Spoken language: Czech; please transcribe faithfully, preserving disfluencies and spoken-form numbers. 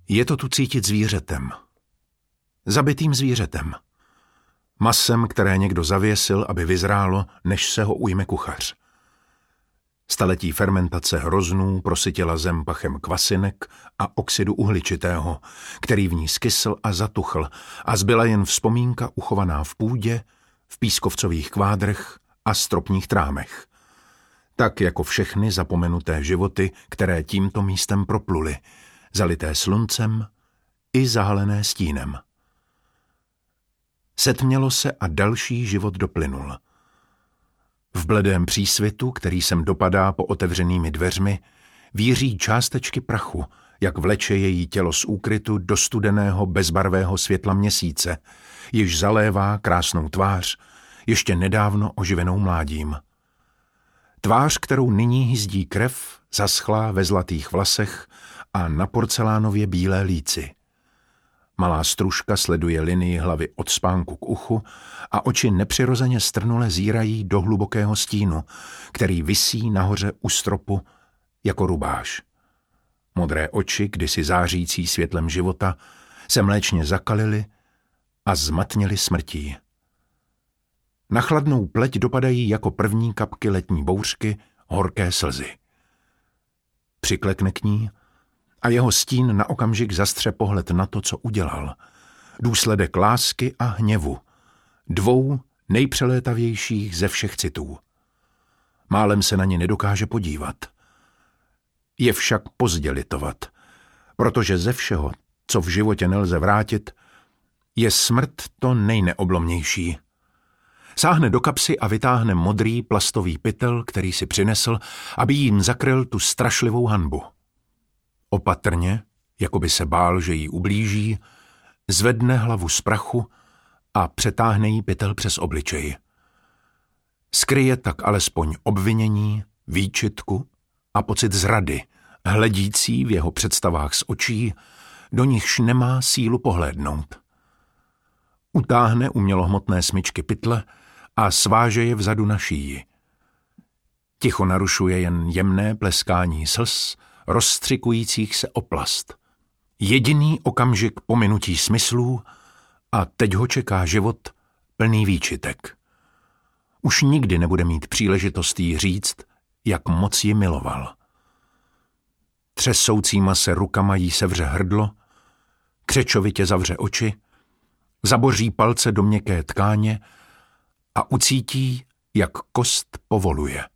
Je to tu cítit zvířetem. Zabitým zvířetem. Masem, které někdo zavěsil, aby vyzrálo, než se ho ujme kuchař. Staletí fermentace hroznů prosytila zem pachem kvasinek a oxidu uhličitého, který v ní skysl a zatuchl a zbyla jen vzpomínka uchovaná v půdě, v pískovcových kvádrech a stropních trámech. Tak jako všechny zapomenuté životy, které tímto místem propluly, zalité sluncem i zahalené stínem. Setmělo se a další život doplynul. V bledém přísvitu, který sem dopadá po otevřenými dveřmi, víří částečky prachu, jak vleče její tělo z úkrytu do studeného bezbarvého světla měsíce, jež zalévá krásnou tvář, ještě nedávno oživenou mládím. Tvář, kterou nyní hyzdí krev, zaschlá ve zlatých vlasech a na porcelánově bílé líci. Malá stružka sleduje linii hlavy od spánku k uchu a oči nepřirozeně strnule zírají do hlubokého stínu, který visí nahoře u stropu jako rubáš. Modré oči, kdysi zářící světlem života, se mléčně zakalily a zmatnily smrtí. Na chladnou pleť dopadají jako první kapky letní bouřky horké slzy. Přiklekne k ní a jeho stín na okamžik zastře pohled na to, co udělal. Důsledek lásky a hněvu, dvou nejpřelétavějších ze všech citů. Málem se na ně nedokáže podívat. Je však pozdě litovat, protože ze všeho, co v životě nelze vrátit, je smrt to nejneoblomnější. Sáhne do kapsy a vytáhne modrý plastový pytel, který si přinesl, aby jim zakryl tu strašlivou hanbu. Opatrně, jako by se bál, že jí ublíží, zvedne hlavu z prachu a přetáhne jí pytel přes obličej. Skryje tak alespoň obvinění, výčitku a pocit zrady, hledící v jeho představách z očí, do nichž nemá sílu pohlédnout. Utáhne umělohmotné smyčky pytle a sváže je vzadu na šíji. Ticho narušuje jen jemné pleskání slz, rozstřikujících se o plast. Jediný okamžik pominutí smyslů a teď ho čeká život plný výčitek. Už nikdy nebude mít příležitost jí říct, jak moc ji miloval. Třesoucíma se rukama jí sevře hrdlo, křečovitě zavře oči, zaboří palce do měkké tkáně a ucítí, jak kost povoluje.